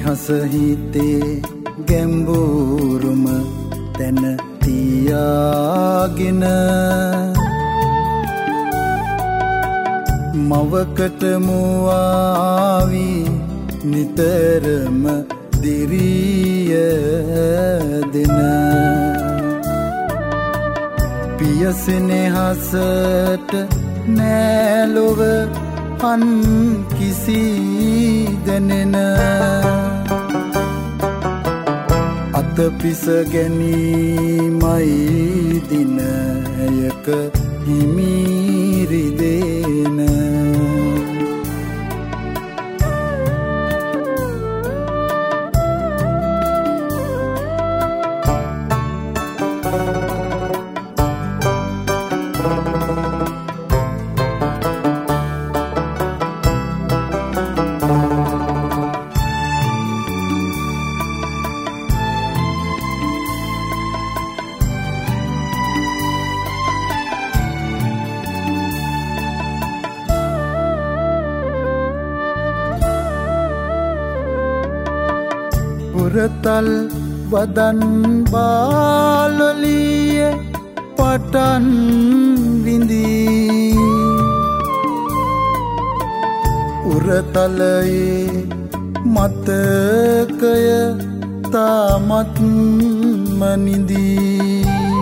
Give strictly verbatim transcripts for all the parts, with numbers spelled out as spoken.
සෙනෙහස හිතේ ගැඹුරුම තැන තියාගෙන මවකට මුවාවි නිතරම දිරිය දෙන පිය සෙනෙහසට නෑලොව අන් කිසි දැනෙන අත පිස ගැනීමයි දිනයක හිමිරි දෙන පුරතල් වදන් බාලොලිය පටන් විඳී උරතලයේ මතකය තාමත්ම නිදී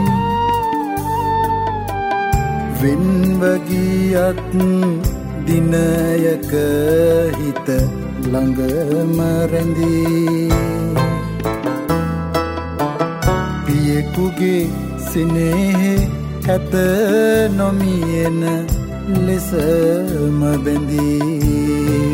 වෙන්වගියත් දිනයක හිත ළඟම රැඳී පියෙකුගේ සිනේහෙ ඇත නොමියෙන ලෙසම බැඳී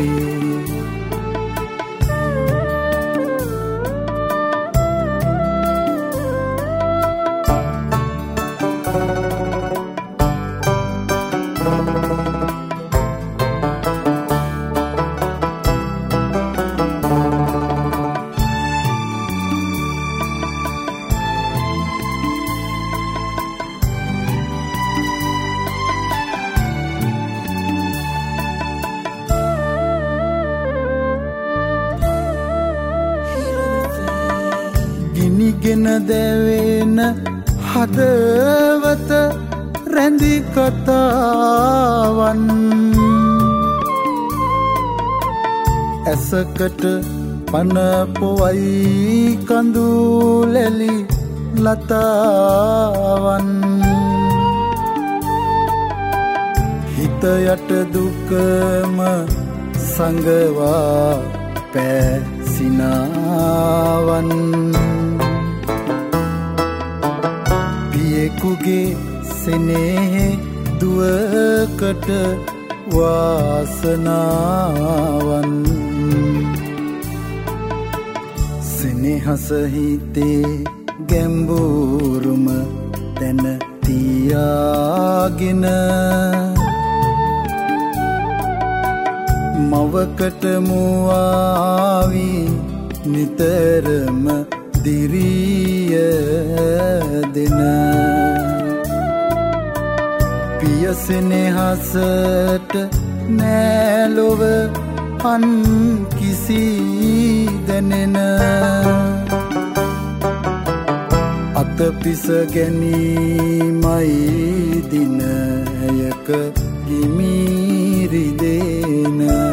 ගෙන දැවෙන හදවත රැඳි කතාවන් ඇසකට පන පොවයි කඳුලැලි ලතාවන් හිත යට දුකම සංගවා පැසිනාවන් පියෙකුගේ සෙනෙහෙ දුවකට වාසනාවන් සෙනෙහස හිතේ ගැඹුරුම තැන තියාගෙන මවකට මුවාවි නිතරම දිරිය දෙන පිය සෙනෙහසට නෑලොව අන් කිසි දැනෙන අත පිස ගැනීමයි දිනයක හිමිරි දෙන